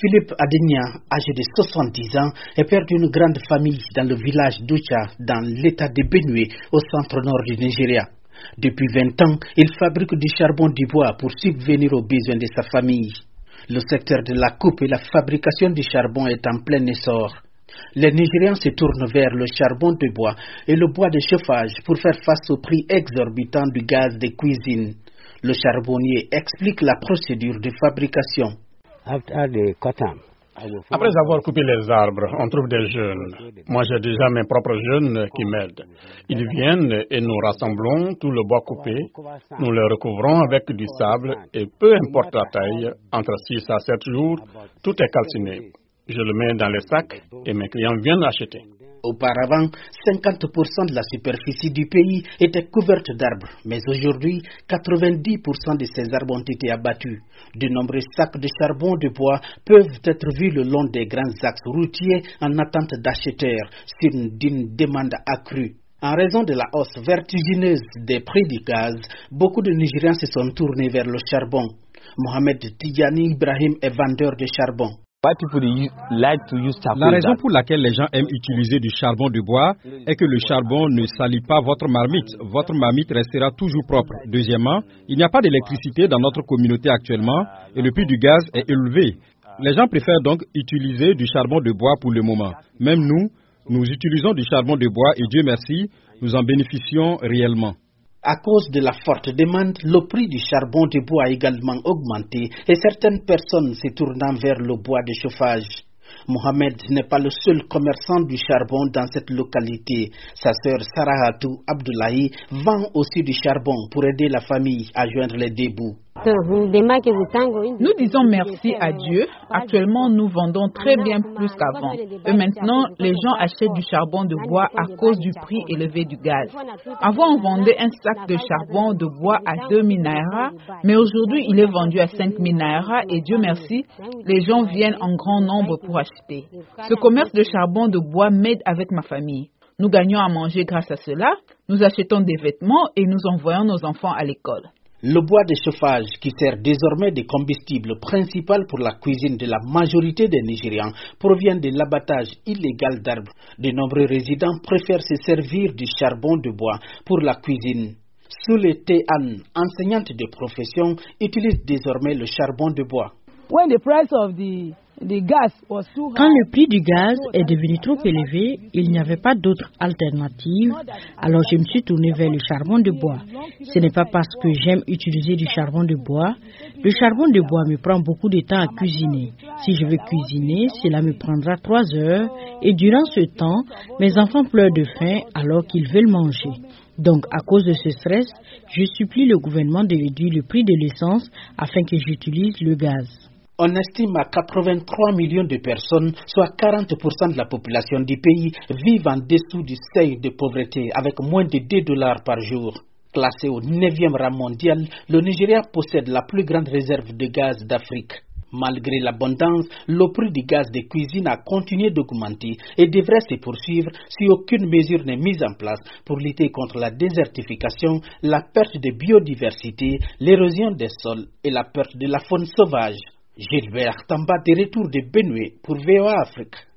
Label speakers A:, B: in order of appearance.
A: Philippe Adenia, âgé de 70 ans, est père d'une grande famille dans le village d'Ucha, dans l'état de Benue, au centre-nord du Nigeria. Depuis 20 ans, il fabrique du charbon du bois pour subvenir aux besoins de sa famille. Le secteur de la coupe et la fabrication du charbon est en plein essor. Les Nigérians se tournent vers le charbon de bois et le bois de chauffage pour faire face au prix exorbitant du gaz de cuisine. Le charbonnier explique la procédure de fabrication.
B: Après avoir coupé les arbres, on trouve des jeunes. Moi, j'ai déjà mes propres jeunes qui m'aident. Ils viennent et nous rassemblons tout le bois coupé. Nous le recouvrons avec du sable et peu importe la taille, entre 6 à 7 jours, tout est calciné. Je le mets dans les sacs et mes clients viennent acheter.
A: Auparavant, 50% de la superficie du pays était couverte d'arbres, mais aujourd'hui, 90% de ces arbres ont été abattus. De nombreux sacs de charbon de bois peuvent être vus le long des grands axes routiers en attente d'acheteurs, signe d'une demande accrue. En raison de la hausse vertigineuse des prix du gaz, beaucoup de Nigériens se sont tournés vers le charbon. Mohamed Tidjani Ibrahim est vendeur de charbon.
C: La raison pour laquelle les gens aiment utiliser du charbon de bois est que le charbon ne salit pas votre marmite. Votre marmite restera toujours propre. Deuxièmement, il n'y a pas d'électricité dans notre communauté actuellement et le prix du gaz est élevé. Les gens préfèrent donc utiliser du charbon de bois pour le moment. Même nous utilisons du charbon de bois et Dieu merci, nous en bénéficions réellement.
A: À cause de la forte demande, le prix du charbon de bois a également augmenté et certaines personnes se tournant vers le bois de chauffage. Mohamed n'est pas le seul commerçant du charbon dans cette localité. Sa sœur Sarahatou Abdoulaye vend aussi du charbon pour aider la famille à joindre les deux bouts.
D: Nous disons merci à Dieu. Actuellement, nous vendons très bien plus qu'avant. Et maintenant, les gens achètent du charbon de bois à cause du prix élevé du gaz. Avant, on vendait un sac de charbon de bois à 2000 naira, mais aujourd'hui, il est vendu à 5000 naira et Dieu merci, les gens viennent en grand nombre pour acheter. Ce commerce de charbon de bois m'aide avec ma famille. Nous gagnons à manger grâce à cela, nous achetons des vêtements et nous envoyons nos enfants à l'école.
A: Le bois de chauffage, qui sert désormais de combustible principal pour la cuisine de la majorité des Nigérians, provient de l'abattage illégal d'arbres. De nombreux résidents préfèrent se servir du charbon de bois pour la cuisine. Soule Tehan, enseignante de profession, utilise désormais le charbon de bois.
E: Quand le prix du gaz est devenu trop élevé, il n'y avait pas d'autre alternative, alors je me suis tournée vers le charbon de bois. Ce n'est pas parce que j'aime utiliser du charbon de bois. Le charbon de bois me prend beaucoup de temps à cuisiner. Si je veux cuisiner, cela me prendra 3 heures et durant ce temps, mes enfants pleurent de faim alors qu'ils veulent manger. Donc, à cause de ce stress, je supplie le gouvernement de réduire le prix de l'essence afin que j'utilise le gaz.
A: On estime à 83 millions de personnes, soit 40% de la population du pays, vivent en dessous du seuil de pauvreté avec moins de $2 par jour. Classé au 9e rang mondial, le Nigeria possède la plus grande réserve de gaz d'Afrique. Malgré l'abondance, le prix du gaz de cuisine a continué d'augmenter et devrait se poursuivre si aucune mesure n'est mise en place pour lutter contre la désertification, la perte de biodiversité, l'érosion des sols et la perte de la faune sauvage. Gilbert Tamba de retour de Benue pour VOA Afrique.